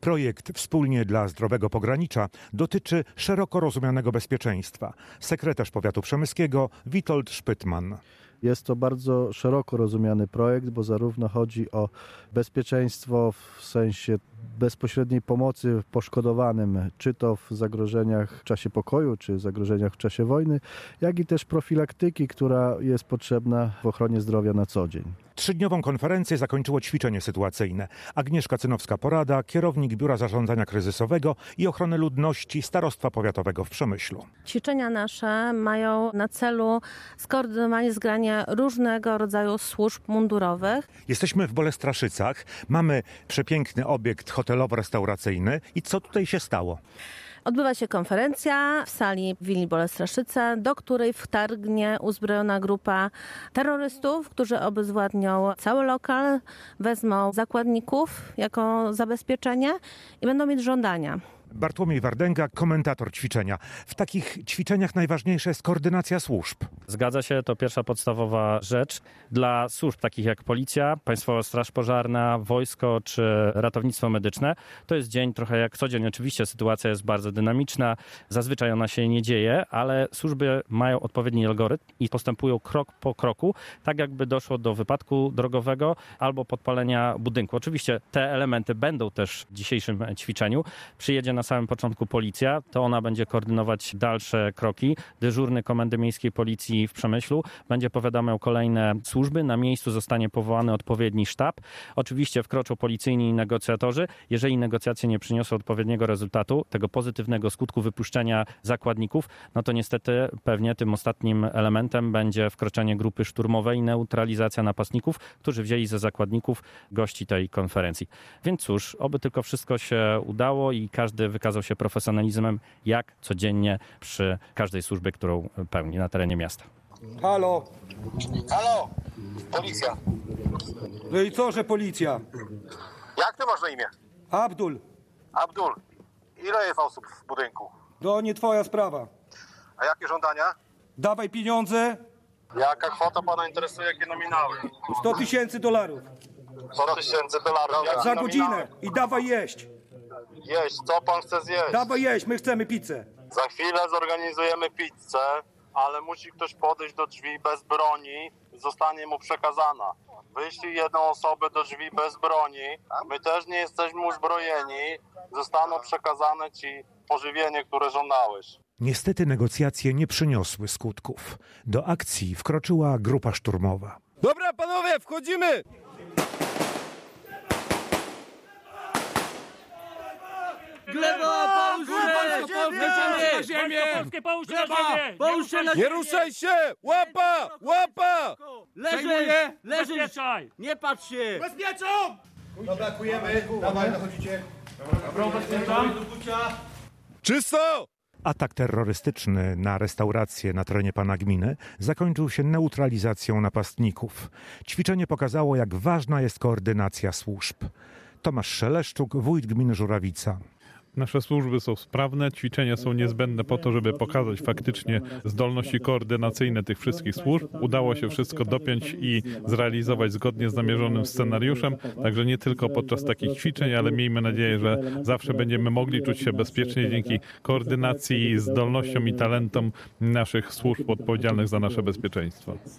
Projekt Wspólnie dla Zdrowego Pogranicza dotyczy szeroko rozumianego bezpieczeństwa. Sekretarz powiatu przemyskiego Witold Szpytman. Jest to bardzo szeroko rozumiany projekt, bo zarówno chodzi o bezpieczeństwo w sensie bezpośredniej pomocy poszkodowanym, czy to w zagrożeniach w czasie pokoju, czy zagrożeniach w czasie wojny, jak i też profilaktyki, która jest potrzebna w ochronie zdrowia na co dzień. Trzydniową konferencję zakończyło ćwiczenie sytuacyjne. Agnieszka Cynowska-Porada, kierownik Biura Zarządzania Kryzysowego i Ochrony Ludności Starostwa Powiatowego w Przemyślu. Ćwiczenia nasze mają na celu skoordynowanie zgrania różnego rodzaju służb mundurowych. Jesteśmy w Bolestraszycach, mamy przepiękny obiekt hotelowo-restauracyjny. I co tutaj się stało? Odbywa się konferencja w sali willi Bolestraszyce, do której wtargnie uzbrojona grupa terrorystów, którzy obezwładnią cały lokal, wezmą zakładników jako zabezpieczenie i będą mieć żądania. Bartłomiej Wardęga, komentator ćwiczenia. W takich ćwiczeniach najważniejsza jest koordynacja służb. Zgadza się, to pierwsza podstawowa rzecz. Dla służb takich jak Policja, Państwowa Straż Pożarna, Wojsko czy Ratownictwo Medyczne, to jest dzień trochę jak co dzień. Oczywiście sytuacja jest bardzo dynamiczna, zazwyczaj ona się nie dzieje, ale służby mają odpowiedni algorytm i postępują krok po kroku, tak jakby doszło do wypadku drogowego albo podpalenia budynku. Oczywiście te elementy będą też w dzisiejszym ćwiczeniu. Przyjedzie na samym początku policja, to ona będzie koordynować dalsze kroki. Dyżurny Komendy Miejskiej Policji w Przemyślu będzie powiadamiał kolejne służby. Na miejscu zostanie powołany odpowiedni sztab. Oczywiście wkroczą policyjni negocjatorzy. Jeżeli negocjacje nie przyniosą odpowiedniego rezultatu, tego pozytywnego skutku wypuszczenia zakładników, no to niestety pewnie tym ostatnim elementem będzie wkroczenie grupy szturmowej i neutralizacja napastników, którzy wzięli za zakładników gości tej konferencji. Więc cóż, oby tylko wszystko się udało i każdy wykazał się profesjonalizmem, jak codziennie przy każdej służbie, którą pełni na terenie miasta. Halo! Halo! Policja. No i co, że policja? Jak ty masz na imię? Abdul. Abdul. Ile jest osób w budynku? To nie twoja sprawa. A jakie żądania? Dawaj pieniądze. Jaka kwota pana interesuje, jakie nominały? $100,000. $100,000. Za godzinę. I dawaj jeść. Jeść, co pan chce zjeść? Dawaj jeść, my chcemy pizzę. Za chwilę zorganizujemy pizzę, ale musi ktoś podejść do drzwi bez broni, zostanie mu przekazana. Wyślij jedną osobę do drzwi bez broni, my też nie jesteśmy uzbrojeni, zostaną przekazane ci pożywienie, które żądałeś. Niestety negocjacje nie przyniosły skutków. Do akcji wkroczyła grupa szturmowa. Dobra, panowie, wchodzimy! Gleba, połóż się! Nie ruszaj się! Łapa! Łapa! Leżysz! Nie patrz się! Bezpieczą! Dobra, kujemy. Dawaj, dochodzicie. Dobra, bezpieczam. Czysto! Atak terrorystyczny na restaurację na terenie pana gminy zakończył się neutralizacją napastników. Ćwiczenie pokazało, jak ważna jest koordynacja służb. Tomasz Szeleszczuk, wójt gminy Żurawica. Nasze służby są sprawne, ćwiczenia są niezbędne po to, żeby pokazać faktycznie zdolności koordynacyjne tych wszystkich służb. Udało się wszystko dopiąć i zrealizować zgodnie z zamierzonym scenariuszem, także nie tylko podczas takich ćwiczeń, ale miejmy nadzieję, że zawsze będziemy mogli czuć się bezpiecznie dzięki koordynacji, zdolnościom i talentom naszych służb odpowiedzialnych za nasze bezpieczeństwo.